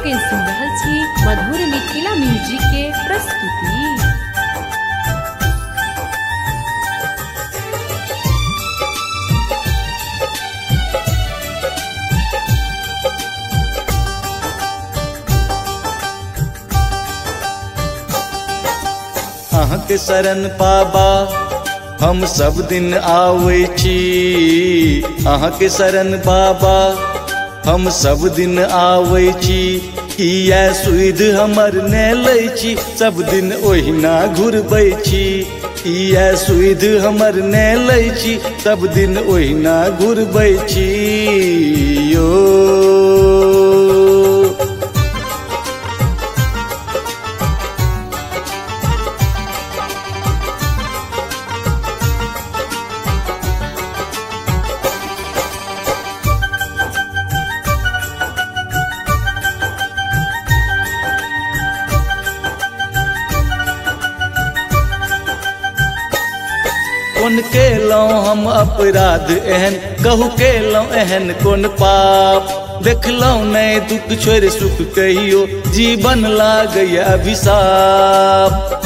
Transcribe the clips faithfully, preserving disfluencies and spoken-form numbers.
के सुन रहल छी मधुर मिथिला म्यूजिक के प्रस्तुति। अहाँ के शरण पाबा हम सब दिन आवे छी, अहाँ के शरण बाबा हम सब दिन आवे छी। किया सुध हमर ने लै छी, सब दिन ओहिना घुरबै छी। किया सुध हमर ने लै छी, सब दिन ओहिना घुरबै छी यो। कोन केलहुँ हम अपराध एहन, कहू केलहुँ एहन कोन पाप। देखलहुँ नहीं दुख छोड़ सुख कहियो, जीवन लागय अभिशाप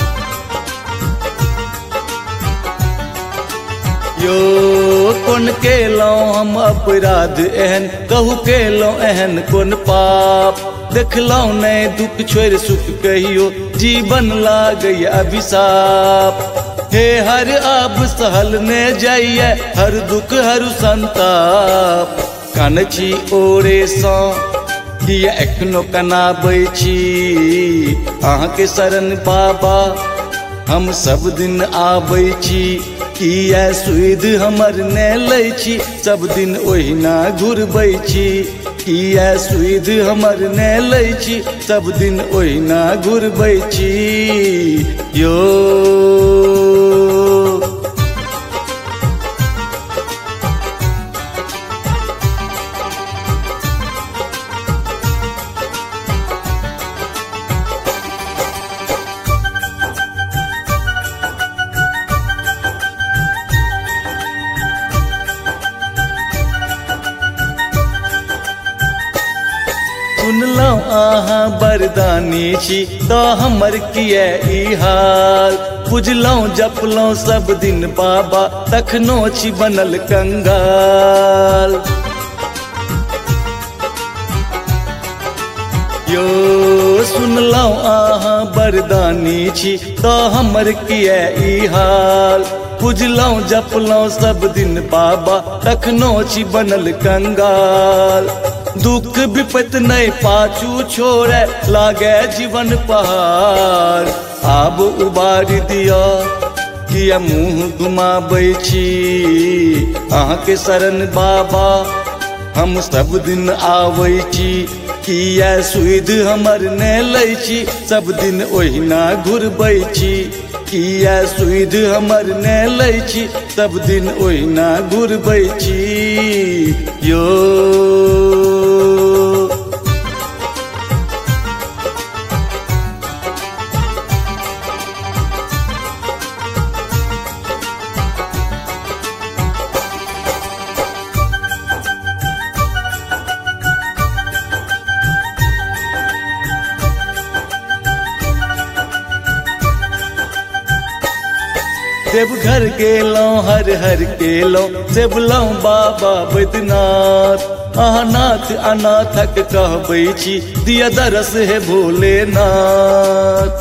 यो। कोन केलहुँ हम अपराध एहन, कहू केलहुँ एहन कोन पाप। देखलहुँ नहीं दुख छोड़ सुख कहियो, जीवन लागय अभिशाप। हे हर आब सहल ने जाइए, हर दुख हर संताप। कान छी ओरे सँ किया एखनो कनाबै छी, अहाँ के शरण बाबा हम सब दिन आबै छी। किया सुध हमर ने लै छी, सब दिन ओहिना घुरबै छी। किया सुध हमर ने लै छी, सब दिन ओहिना घुरबै छी यो। सुनलहुँ अहाँ वरदानी छी, तो हमर किया ई हाल। बुझलहुँ जपलहुँ सब दिन बाबा, तखनो छी बनल कंगाल यो। सुनलहुँ अहाँ वरदानी छी, तो हमर किया ई हाल। बुझलहुँ जपलहुँ सब दिन बाबा, तखनो छी बनल कंगाल। दुख विपत नहीं पाछू छोड़े, लागे जीवन पहाड़। आब उबार दिया किया मुँह घुमाबै छी, अहाँ के शरण बाबा हम सब दिन आबै छी। किया सुध हमर ने लै छी, सब दिन ओहिना घुरबै छी। किया सुध हमर ने लै छी, सब दिन ओहिना घुरबै छी यो। देवघर गेलहुँ हर हर केलहुँ, सेबलहुँ बाबा बैद्यनाथ। अहाँ नाथ अनाथक कहबै छी, दिया दरस हे भोलेनाथ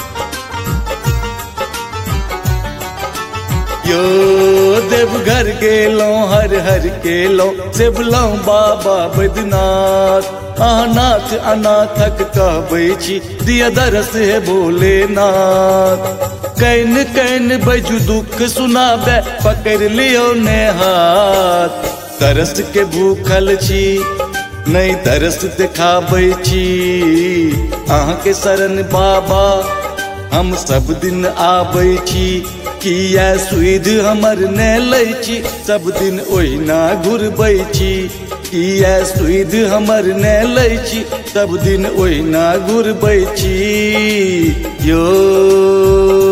यो। देवघर गेलहुँ हर हर केलहुँ, सेबलहुँ बाबा बैद्यनाथ। अहाँ नाथ अनाथक कहबै छी, दिया दरस हे भोलेनाथ। कैन कैन बैजू दुख सुनाबे, पकड़ लियो ने हाथ। तरस के भूखल छी, नहीं तरस दिखाबै छी, अहाँ के शरण बाबा हम सब दिन आबै छी। किया सुध हमर ने लै छी, सब दिन ओहिना घुरबै छी। किया सुध हमर ने लै छी, सब दिन ओहिना घुरबै छी यो।